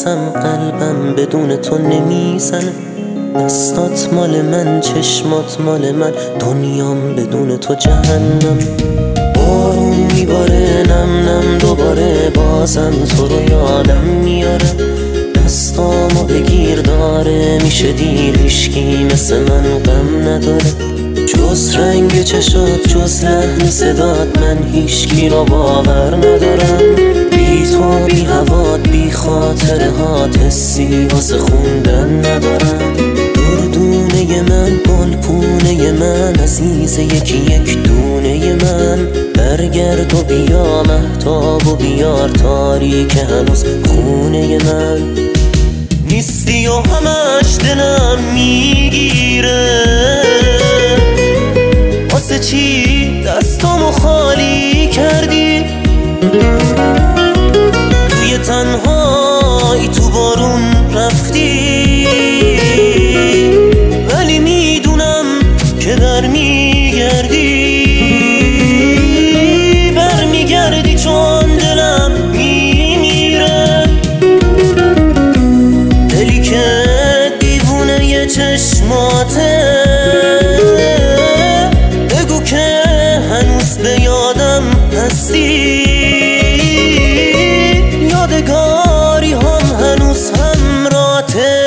بازم قلبم بدون تو نمیزنه. دستات مال من، چشمات مال من، دنیام بدون تو جهنم. بارون میباره نم نم دوباره، بازم تو رو یادم میاره. دستامو بگیر داره میشه دیر، هیشکی مثل من غم نداره. جز رنگ چشات، جز لحن صدات، من هیشکی رو باور ندارم. بی تو بی هوات، بی خاطره هات، حسی واسه خوندن ندارم. دردونه من، گلپونه من، عزیز یکی یک دونه من. برگرد و بیا مهتاب و بیار تاریک هنوز خونه من. نیستی و همش دلم میگیره، واسه چی دستامو خالی کردی؟ توی تنهایی تو بارون رفتی، ولی میدونم که برمیگردی چون دلم میمیره. دلی که دیوونه ی چشماته، بگو که هنوز به یادم هستی. یادگاری هم هنوز همراته.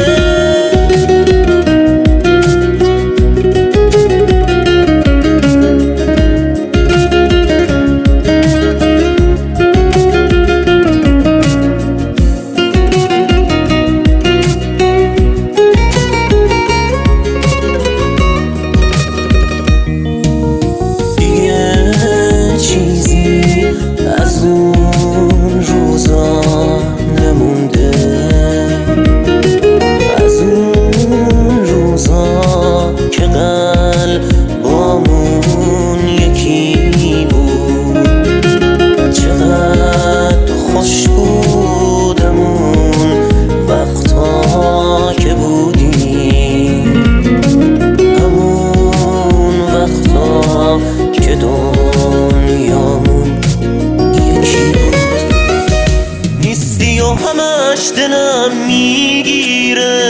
همش دلم میگیره،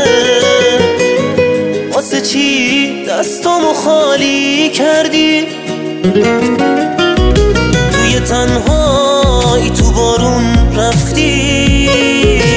واسه چی دستامو خالی کردی؟ توی تنهایی تو بارون رفتی،